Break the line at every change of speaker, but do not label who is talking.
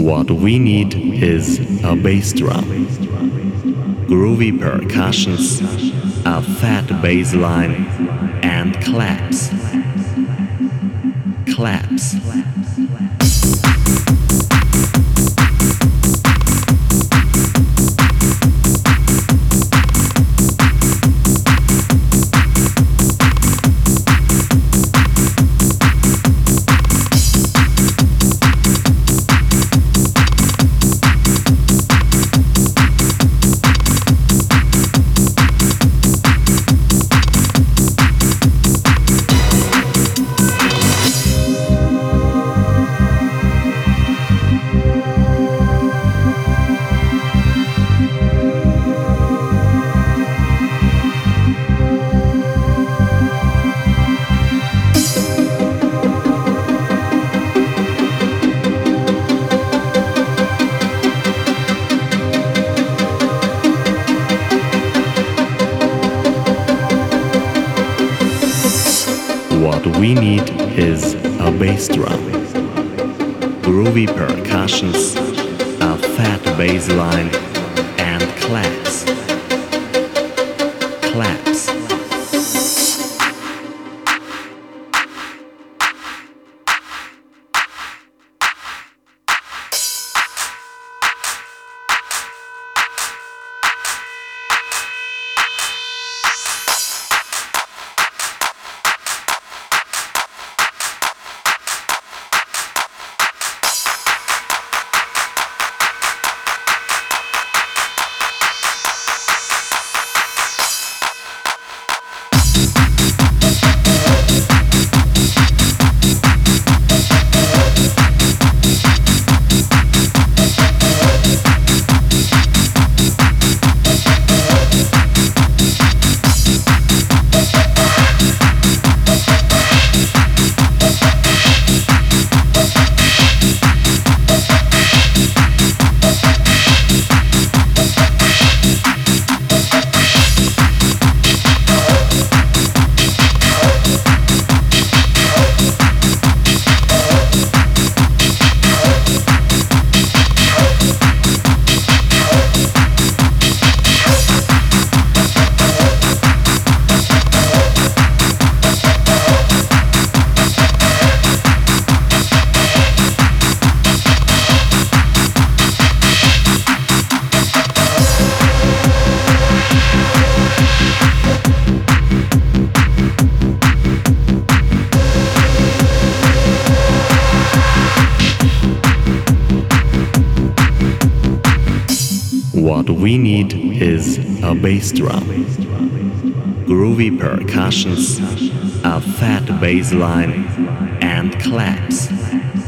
What we need is a bass drum, groovy percussions, a fat bass line, and claps. Claps. What we need is a bass drum, groovy percussions, a fat bass line, and claps. Claps. What we need is a bass drum, groovy percussions, a fat bass line, and claps.